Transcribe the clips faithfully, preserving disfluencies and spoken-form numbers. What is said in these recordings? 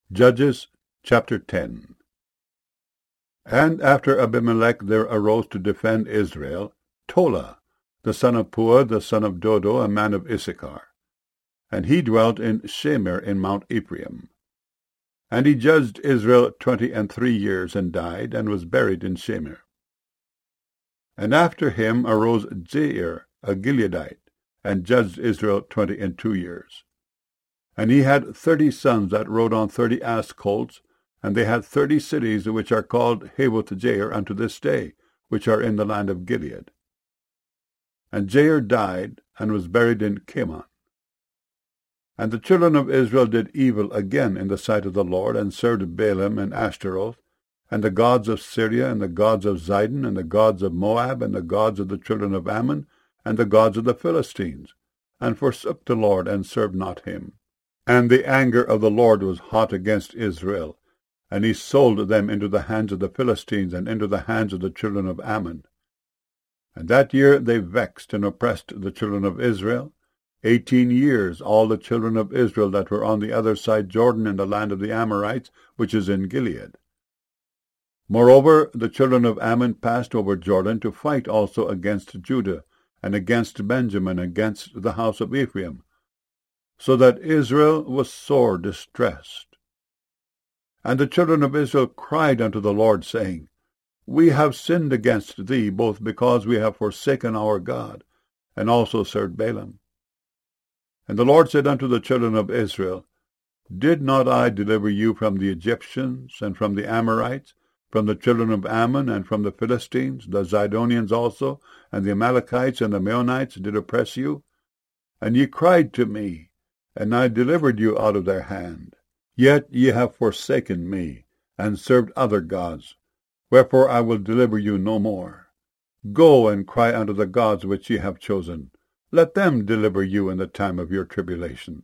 Judges chapter ten. And after Abimelech there arose to defend Israel Tola, the son of Puah, the son of Dodo, a man of Issachar. And he dwelt in Shemer in Mount Ephraim. And he judged Israel twenty and three years, and died, and was buried in Shemer. And after him arose Jair, a Gileadite, and judged Israel twenty and two years. And he had thirty sons that rode on thirty ass colts, and they had thirty cities which are called Havoth Jair unto this day, which are in the land of Gilead. And Jair died, and was buried in Chemon. And the children of Israel did evil again in the sight of the Lord, and served Baalim and Ashtaroth, and the gods of Syria, and the gods of Zidon, and the gods of Moab, and the gods of the children of Ammon, and the gods of the Philistines, and forsook the Lord, and served not him. And the anger of the Lord was hot against Israel, and he sold them into the hands of the Philistines, and into the hands of the children of Ammon. And that year they vexed and oppressed the children of Israel. Eighteen years all the children of Israel that were on the other side Jordan in the land of the Amorites, which is in Gilead. Moreover, the children of Ammon passed over Jordan to fight also against Judah, and against Benjamin, against the house of Ephraim, so that Israel was sore distressed. And the children of Israel cried unto the Lord, saying, We have sinned against thee, both because we have forsaken our God, and also served Baalim. And the Lord said unto the children of Israel, Did not I deliver you from the Egyptians, and from the Amorites, from the children of Ammon, and from the Philistines? The Zidonians also, and the Amalekites, and the Meunites did oppress you. And ye cried to me, and I delivered you out of their hand. Yet ye have forsaken me, and served other gods. Wherefore I will deliver you no more. Go and cry unto the gods which ye have chosen. Let them deliver you in the time of your tribulation.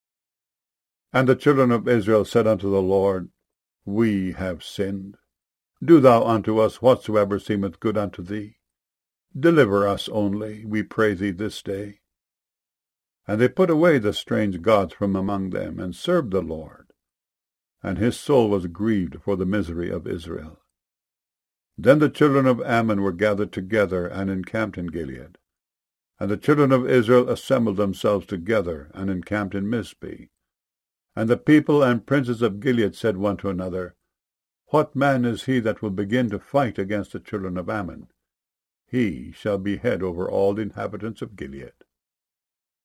And the children of Israel said unto the Lord, We have sinned. Do thou unto us whatsoever seemeth good unto thee. Deliver us only, we pray thee, this day. And they put away the strange gods from among them, and served the Lord. And his soul was grieved for the misery of Israel. Then the children of Ammon were gathered together, and encamped in Gilead. And the children of Israel assembled themselves together, and encamped in Mizpeh. And the people and princes of Gilead said one to another, What man is he that will begin to fight against the children of Ammon? He shall be head over all the inhabitants of Gilead.